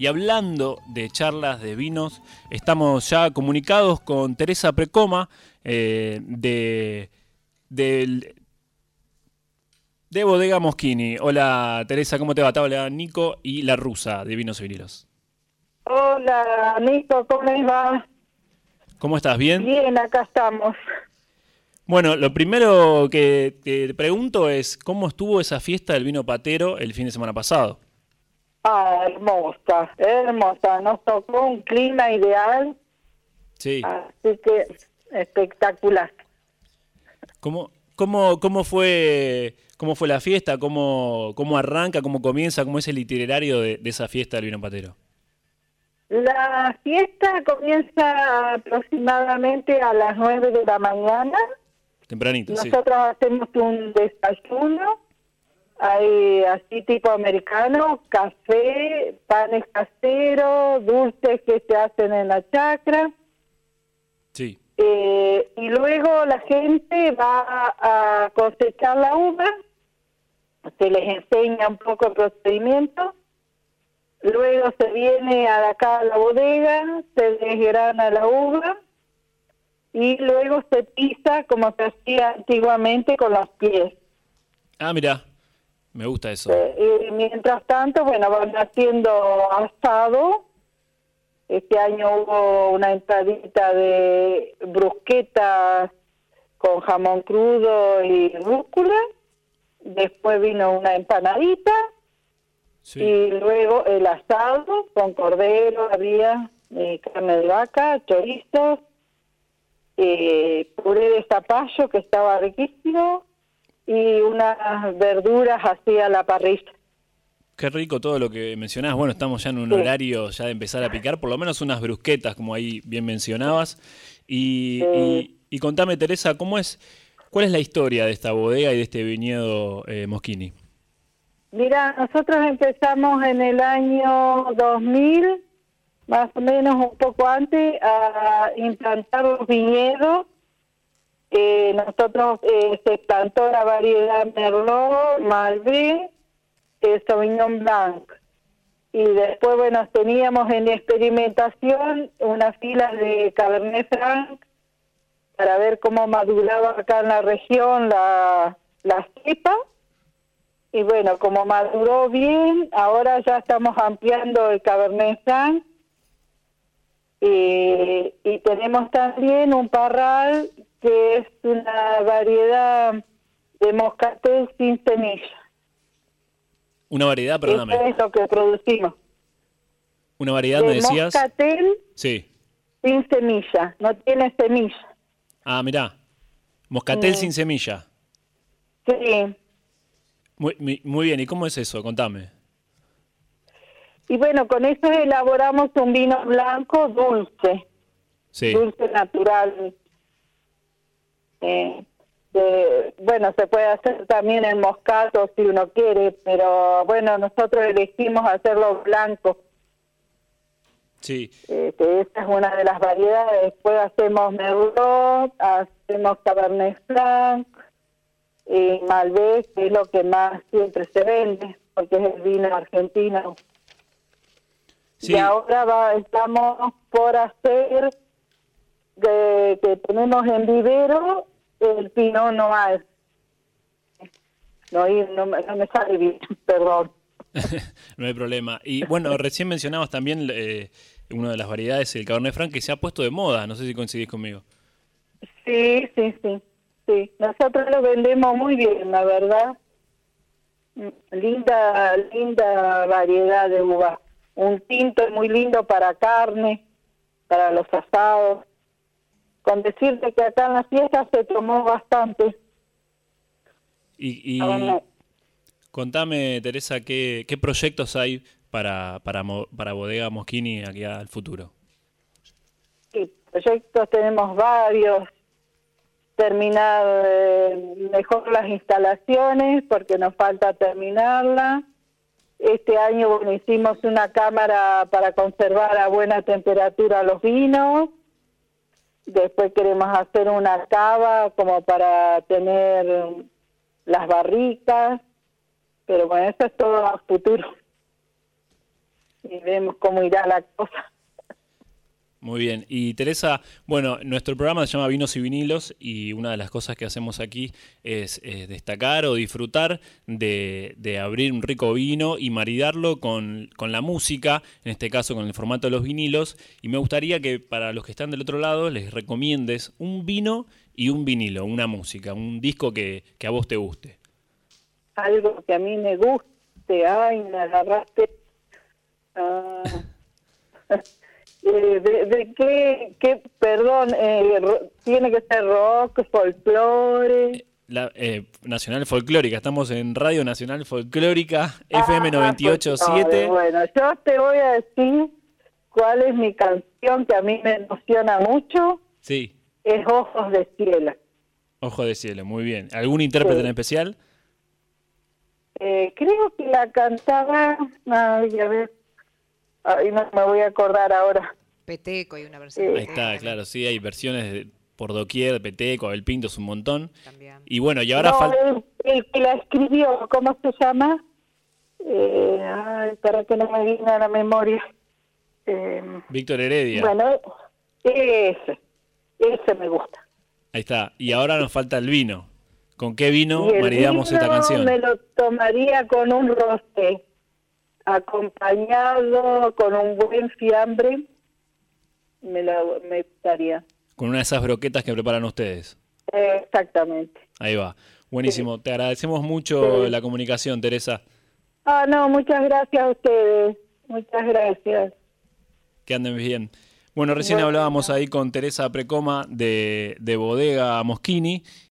Y hablando de charlas de vinos, estamos ya comunicados con Teresa Precoma de Bodega Moschini. Hola Teresa, ¿cómo te va? Te habla Nico y La Rusa de Vinos y Vinilos. Hola, Nico, ¿cómo les va? ¿Cómo estás? ¿Bien? Bien, acá estamos. Bueno, lo primero que te pregunto es, ¿cómo estuvo esa fiesta del vino patero el fin de semana pasado? Ah, hermosa, hermosa. Nos tocó un clima ideal, Sí. así que espectacular. ¿Cómo fue la fiesta? ¿Cómo arranca? ¿Cómo comienza? ¿Cómo es el itinerario de esa fiesta del vino patero? La fiesta comienza aproximadamente a las 9 de la mañana. Tempranito, sí. Nosotros hacemos un desayuno, hay así tipo americano, café, panes caseros, dulces que se hacen en la chacra. Sí. Y luego la gente va a cosechar la uva, se les enseña un poco el procedimiento, luego se viene acá a la bodega, se desgrana la uva y luego se pisa como se hacía antiguamente con los pies. Ah, mira, me gusta eso. Y mientras tanto, bueno, van haciendo asado. Este año hubo una entradita de brusquetas con jamón crudo y rúcula. Después vino una empanadita. Sí. Y luego el asado con cordero, había carne de vaca, chorizos, puré de zapallo que estaba riquísimo y unas verduras así a la parrilla. Qué rico todo lo que mencionás. Bueno, estamos ya en un Sí. horario ya de empezar a picar, por lo menos unas brusquetas, como ahí bien mencionabas. Y contame, Teresa, ¿cuál es la historia de esta bodega y de este viñedo Moschini? Mira, nosotros empezamos en el año 2000, más o menos un poco antes, a implantar los viñedos. Nosotros se plantó la variedad Merlot, Malbec, Sauvignon Blanc. Y después, bueno, teníamos en experimentación una fila de Cabernet Franc para ver cómo maduraba acá en la región la cepa. Y bueno, como maduró bien, ahora ya estamos ampliando el Cabernet Franc. Y tenemos también un parral que es una variedad de moscatel sin semilla. Una variedad, perdóname. Eso es lo que producimos. Una variedad, De me decías. moscatel Sí. sin semilla, no tiene semilla. Ah, mirá. Moscatel sin semilla. Sí. Muy bien, ¿y cómo es eso? Contame. Y bueno, con eso elaboramos un vino blanco dulce, Sí. dulce natural. Bueno, se puede hacer también en moscato si uno quiere, pero bueno, nosotros elegimos hacerlo blanco. Sí. Esta es una de las variedades. Después hacemos Merlot, hacemos Cabernet Franc y Malbec, que es lo que más siempre se vende, porque es el vino argentino. Sí. Y ahora estamos por hacer, que tenemos en vivero, el Pinot Noir. No me sale bien, perdón. No hay problema. Y bueno, recién mencionabas también una de las variedades, el Cabernet Franc, que se ha puesto de moda. No sé si coincidís conmigo. Sí. Nosotros lo vendemos muy bien, la verdad. Linda variedad de uva. Un tinto muy lindo para carne, para los asados. Con decirte que acá en la fiesta se tomó bastante. Y contame, Teresa, ¿qué proyectos hay para Bodega Moschini aquí al futuro? Sí, proyectos tenemos varios. Terminar mejor las instalaciones, porque nos falta terminarla. Este año, bueno, hicimos una cámara para conservar a buena temperatura los vinos. Después queremos hacer una cava como para tener las barricas. Pero bueno, eso es todo a futuro. y vemos cómo irá la cosa. Muy bien. Y Teresa, bueno, nuestro programa se llama Vinos y Vinilos y una de las cosas que hacemos aquí es destacar o disfrutar de abrir un rico vino y maridarlo con la música, en este caso con el formato de los vinilos. Y me gustaría que para los que están del otro lado les recomiendes un vino y un vinilo, una música, un disco que a vos te guste. Algo que a mí me guste, ay, me agarraste... ¿De qué, perdón, tiene que ser rock, folclore? Nacional Folclórica, estamos en Radio Nacional Folclórica, FM 98.7. Bueno, yo te voy a decir cuál es mi canción que a mí me emociona mucho. Sí. Es Ojos de Cielo. Ojos de Cielo, muy bien. ¿Algún intérprete en especial? Creo que la cantaba, ay, a ver, no me voy a acordar ahora. Peteco, hay una versión. Ahí está, claro, sí, hay versiones por doquier, de Peteco, Abel Pinto, es un montón. También. Y bueno, y ahora el que la escribió, ¿cómo se llama? Para que no me venga a la memoria. Víctor Heredia. Bueno, ese me gusta. Ahí está, y ahora nos falta el vino. ¿Con qué vino Y el maridamos vino esta canción? Me lo tomaría con un rosé, acompañado con un buen fiambre, me gustaría. Con una de esas broquetas que preparan ustedes. Exactamente. Ahí va. Buenísimo. Te agradecemos mucho la comunicación, Teresa. No, muchas gracias a ustedes. Muchas gracias. Que anden bien. Bueno, recién hablábamos ahí con Teresa Precoma de Bodega Moschini